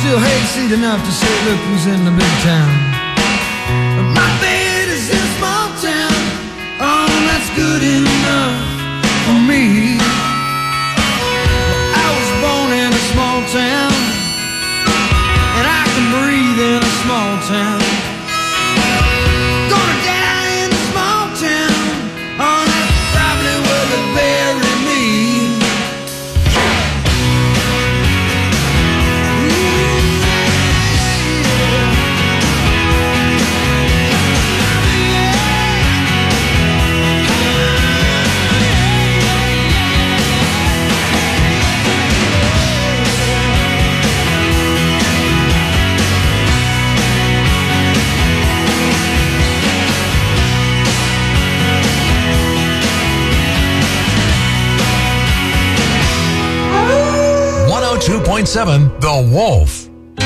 still hayseed enough to say, look who's in the big town. My bed is in a small town. Oh, that's good enough for me. Well, I was born in a small town, and I can breathe in a small town. Gonna die in a small town. Oh, that's probably where they bury me. .7 The Wolf.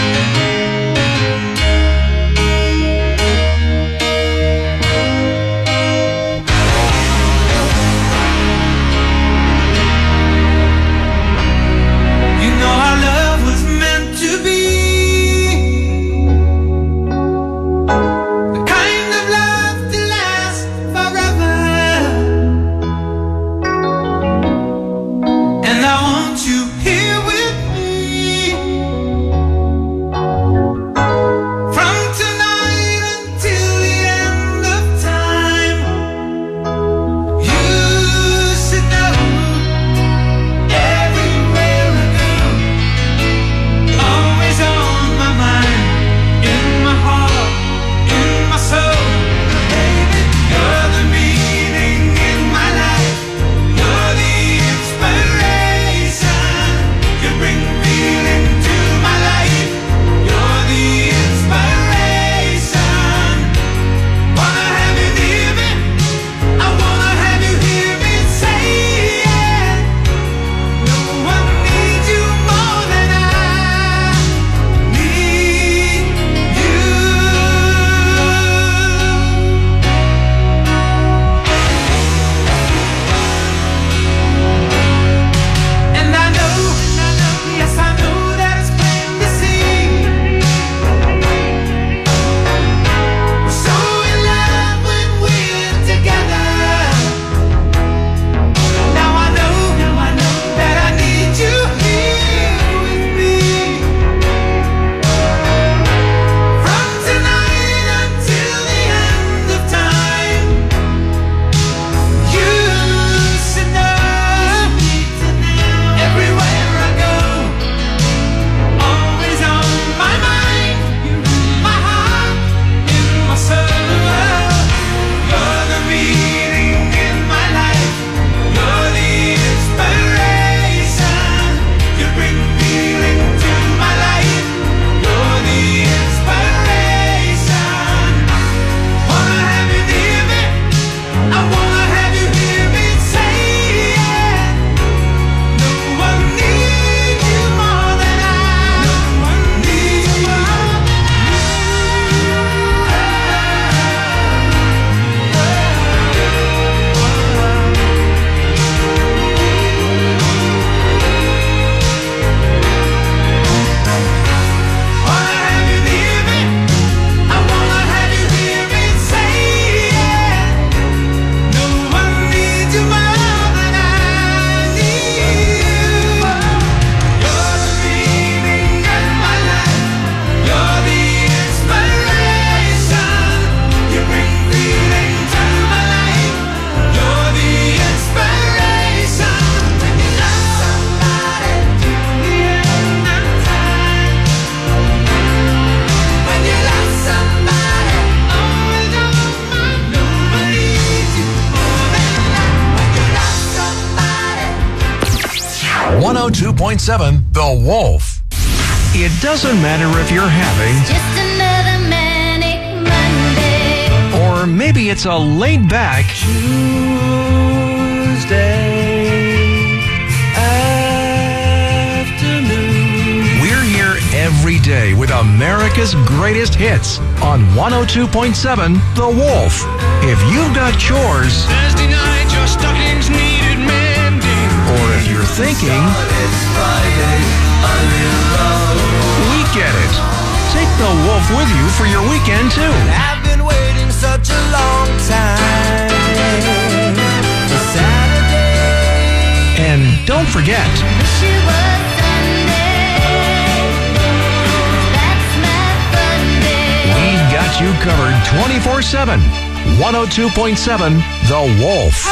.7 The Wolf. It doesn't matter if you're having just another manic Monday, or maybe it's a laid-back Tuesday afternoon. We're here every day with America's greatest hits on 102.7 The Wolf. If you've got chores, Thursday night, your stockings needed mending. or if you're thinking, It's Friday, I'm in love. we get the Wolf with you for your weekend, too. I've been waiting such a long time for Saturday. And don't forget, Wish it was Sunday. That's my fun day. we've got you covered 24/7. 102.7 The Wolf.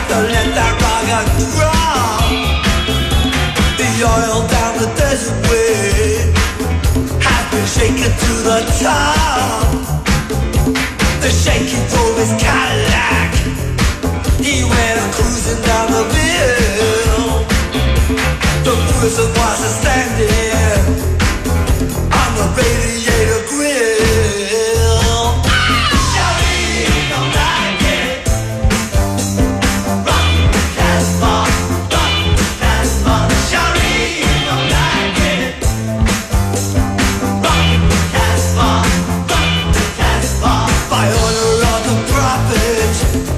to let that rocket drop. The oil down the desert way has been shaken to the top. The shaking drove his Cadillac. He went cruising down the hill. The prison was standing on the radiator grill. Shawty don't like it. Rock the Casbah, rock the Casbah. Shawty don't like it. Rock the Casbah, rock the Casbah. By order of the prophet,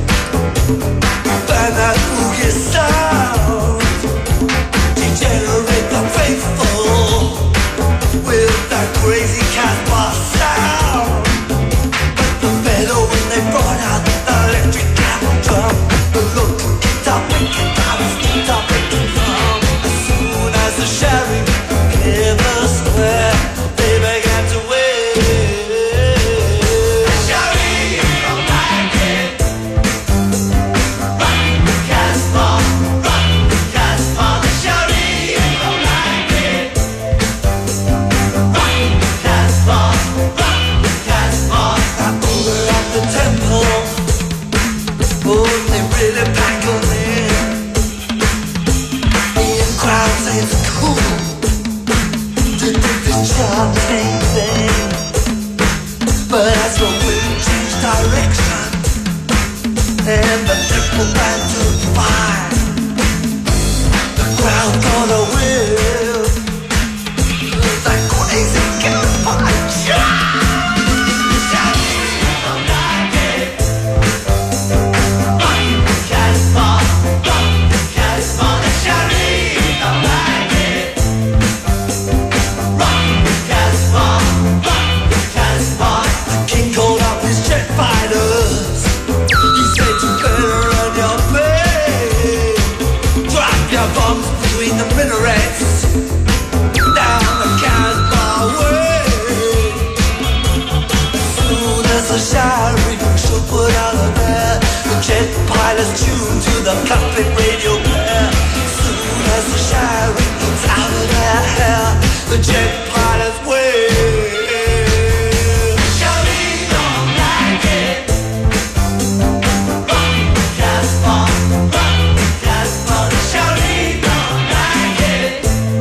burn that boogie sound. Degenerate the faithful with that crazy Casbah sound. But the fellow when they brought out the electric cattle drum, the local guitar picking down his guitar picking drum. As soon as the sheriff cleared the square, they began to wave. The sheriff don't like it. Rock the Casbah, rock the Casbah. The sheriff don't like it. Rock the Casbah, rock the Casbah. That order at the temple, oh, they really pack 'em in. The in crowd say it's cool to do this chanting thing, but as the wind changed direction and the temple ran to fire, the crowd got a whiff that crazy gunfire. Don't like it. Rock the Casbah, rock the Casbah. The sheriff don't like it. Rock the Casbah, rock the Casbah. The king called up his jet fighters. He said you better run your play. Drop your bombs between the minarets down the Casbah way. As soon as the sheriff should put out of there, the jet pilots tuned to the puppet radio pair. As soon as the sheriff gets out of their hair, the jet pilots wave. Sheriff don't like it. Rock the Casbah, rock the Casbah. The sheriff don't like it.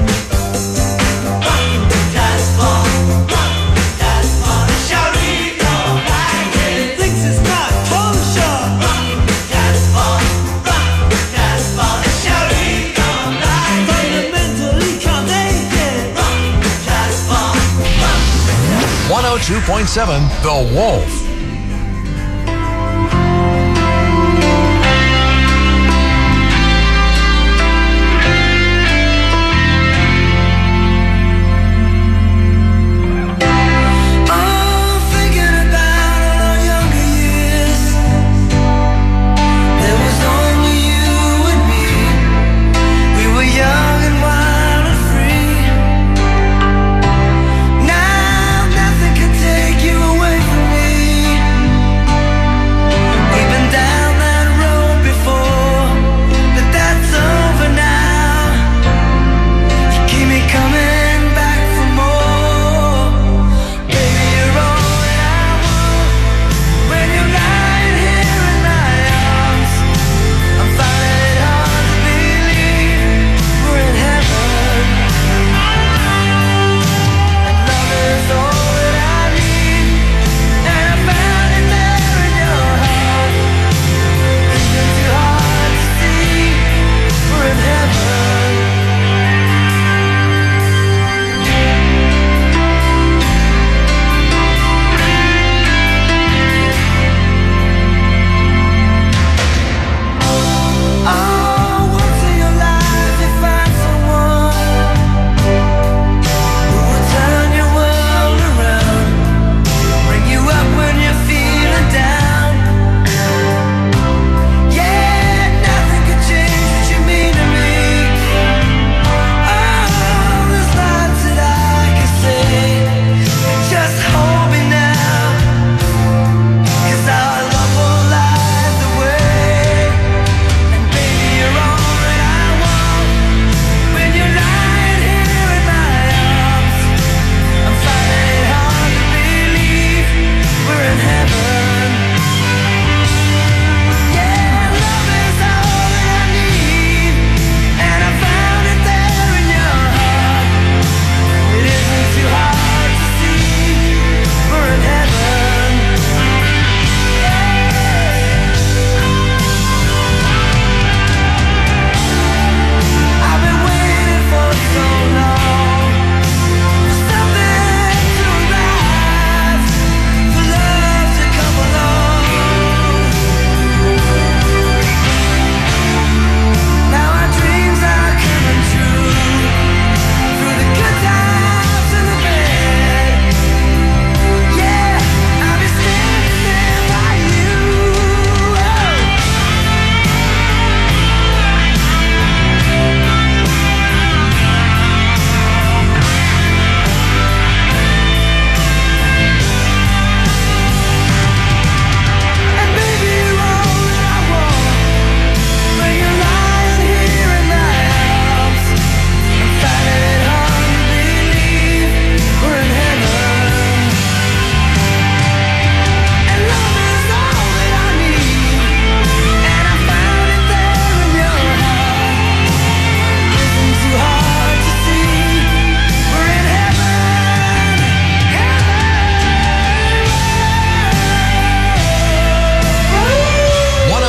Rock the Casbah, rock the Casbah. The sheriff don't like it. Thinks it's not kosher. Rock the Casbah, rock the Casbah. The sheriff don't like it. Fundamentally connected. Rock the Casbah, rock the Casbah. 102.7 The Wolf. Oh, thinking about all our younger years, there was only you and me. We were young and wild and free. Now nothing can take you away from me.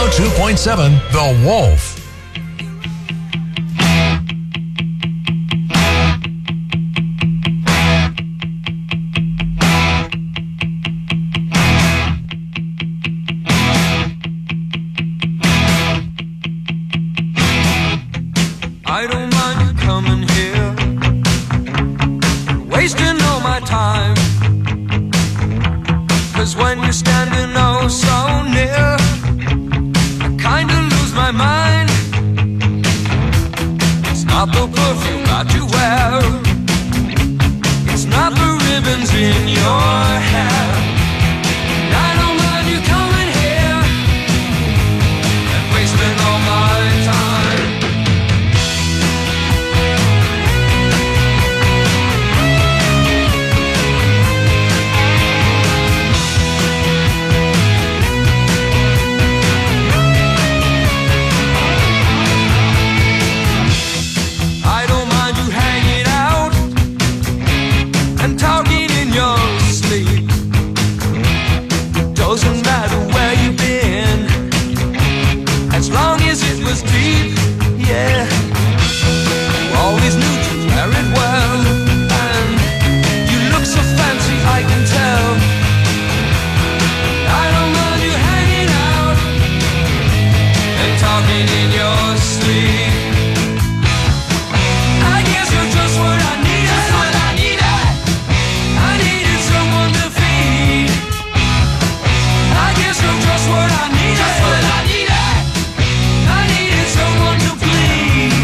102.7 The Wolf. I don't mind you coming here, wasting all my time. 'Cause when you're standing oh so near, I kinda lose my mind. It's not the perfume that you wear, it's not the ribbons in your hair. I don't mind you coming here and wasting all my time. Doesn't matter where you've been, as long as it was deep, yeah. You always knew to wear it well, and you look so fancy, I can tell. I don't mind you hanging out and talking in your sleep. I guess you're just what I need. Just what I needed. I needed someone to feed. I guess you're just what I needed. Just what I needed. I needed someone to bleed.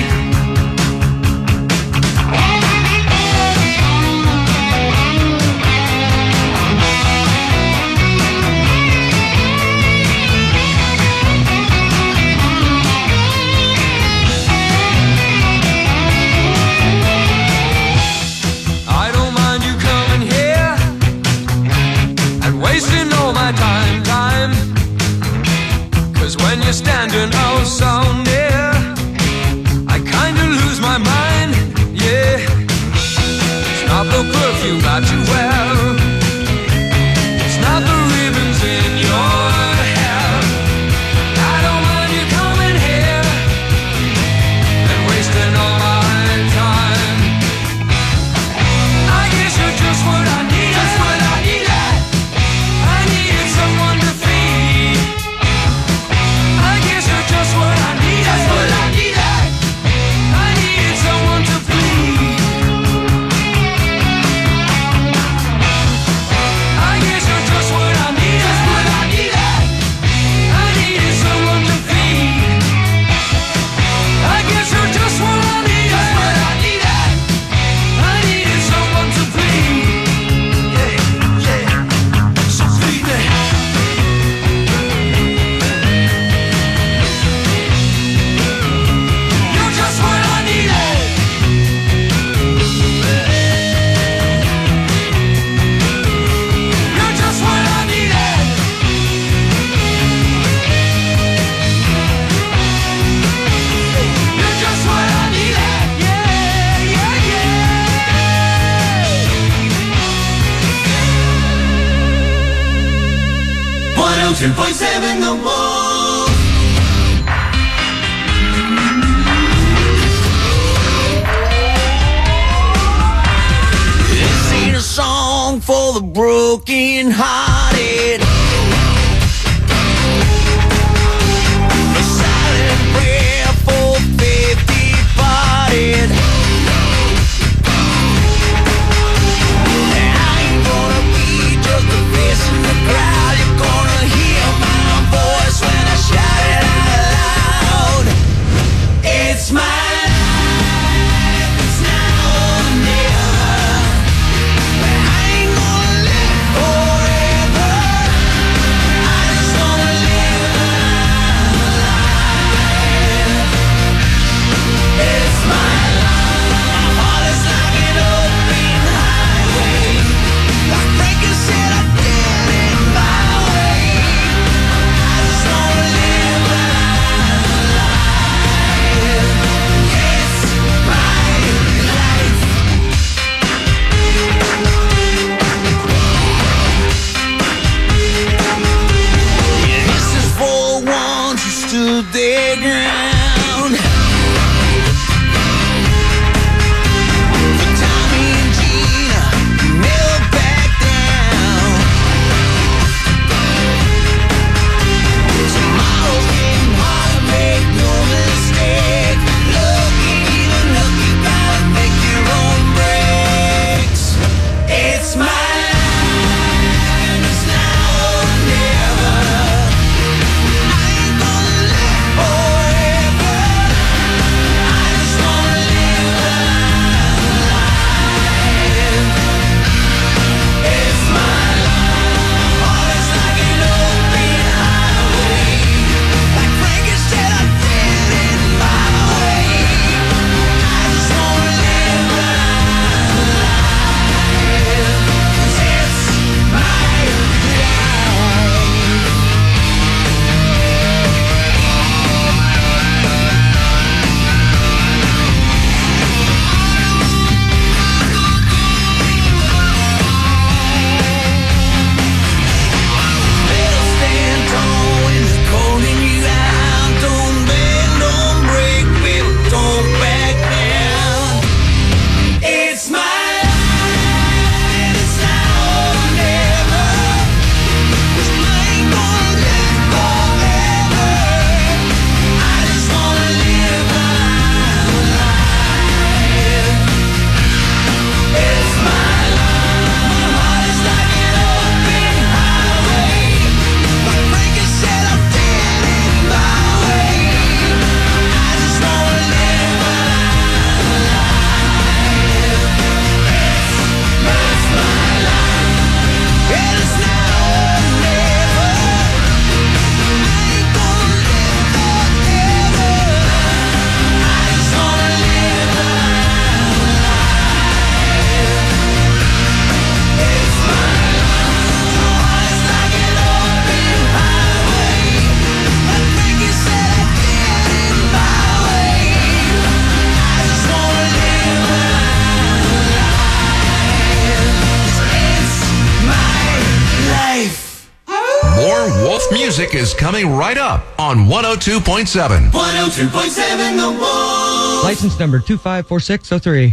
I don't mind you coming here and wasting all my time. 'Cause when you're standing oh so near, I kinda lose my mind, yeah. It's not the perfume that you wear, it's not the ribbons in your hair. I don't mind you coming here and wasting all my time. I guess you're just what I needed. Just what I needed. I needed someone to feed. I guess you're just what I needed. Just what I needed. I needed someone to bleed. I guess you're just what I needed. Just what I needed. I needed someone to feed. I guess you're just what I needed. Just what I needed. I needed someone to bleed. Yeah, yeah. So feed me. You're just what I needed. You're just what I needed. You're just what I needed. Yeah, yeah, yeah. 102.7 The Wolf. This ain't a song for the broken hearted. A silent prayer for faith departed. I ain't gonna be just a face in the crowd. You're gonna hear my voice when I shout it out loud. It's my life, it's now or never. I ain't gonna live forever. to the ground. For Tommy and Gina, never back down. Tomorrow's getting hard, make no mistake. Look, even look, you gotta make your own breaks. It's my life, it's now or never. I ain't gonna live forever. I just wanna live my life. It's my life. Heart is like an open highway. Like Frankie said, I did it my way. I just wanna live my life. 'Cause it's my life. Better stand tall when it's calling you out. Don't bend, don't break, baby, don't back down. It's my life, and it's now or never. 'Cause I ain't gonna live forever. I just wanna live my life. It's my life. My heart is like an open highway. Like Frankie said, I did it my way. I just wanna live my life. It's my life. And it's now or never. I ain't gonna live forever. I just wanna live my life. It's my life. My heart is like an open highway. Like Frankie said, I did it my way. I just wanna live my life. It's my life. More Wolf music is coming right up on 102.7. 102.7 The Wolf. License number 254603.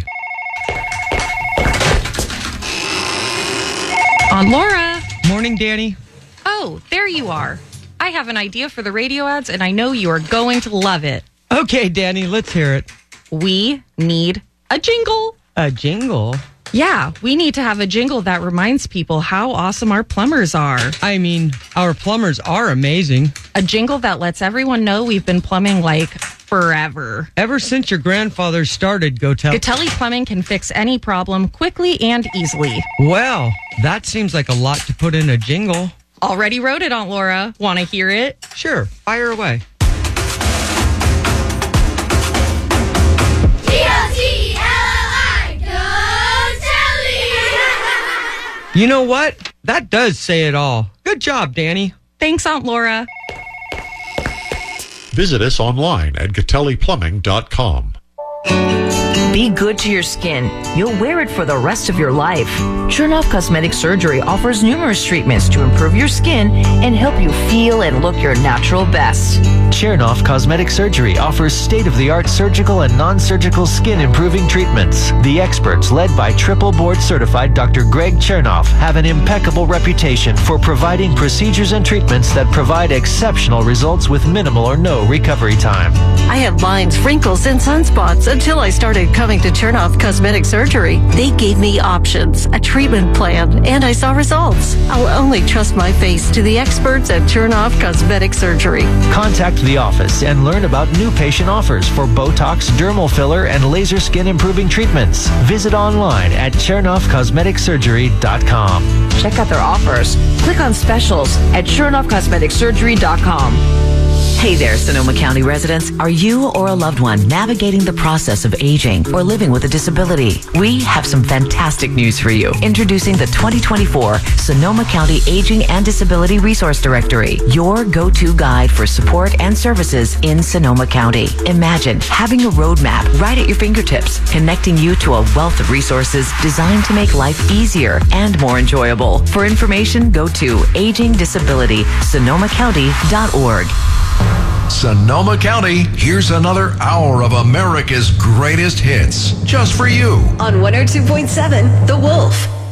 Aunt Laura. Morning, Danny. Oh, there you are. I have an idea for the radio ads, and I know you are going to love it. Okay, Danny, let's hear it. We need a jingle. A jingle? Yeah, we need to have a jingle that reminds people how awesome our plumbers are. I mean, our plumbers are amazing. A jingle that lets everyone know we've been plumbing like forever. Ever since your grandfather started, go tell. Gatelli Plumbing can fix any problem quickly and easily. Well, that seems like a lot to put in a jingle. Already wrote it, Aunt Laura. Want to hear it? Sure, fire away. G-O-T-L-I, go You know what? That does say it all. Good job, Danny. Thanks, Aunt Laura. Visit us online at GatelliPlumbing.com. Be good to your skin. You'll wear it for the rest of your life. Chernoff Cosmetic Surgery offers numerous treatments to improve your skin and help you feel and look your natural best. Chernoff Cosmetic Surgery offers state-of-the-art surgical and non-surgical skin improving treatments. The experts, led by triple board certified Dr. Greg Chernoff, have an impeccable reputation for providing procedures and treatments that provide exceptional results with minimal or no recovery time. I had lines, wrinkles, and sunspots until I started coming to Chernoff Cosmetic Surgery. They gave me options, a treatment plan, and I saw results. I'll only trust my face to the experts at Chernoff Cosmetic Surgery. Contact the office and learn about new patient offers for Botox, dermal filler, and laser skin improving treatments. Visit online at ChernoffCosmeticSurgery.com. Check out their offers. Click on specials at ChernoffCosmeticSurgery.com. Hey there, Sonoma County residents. Are you or a loved one navigating the process of aging or living with a disability? We have some fantastic news for you. Introducing the 2024 Sonoma County Aging and Disability Resource Directory, your go-to guide for support and services in Sonoma County. Imagine having a roadmap right at your fingertips, connecting you to a wealth of resources designed to make life easier and more enjoyable. For information, go to agingdisabilitysonomacounty.org. Sonoma County, here's another hour of America's greatest hits, just for you. On 102.7 The Wolf.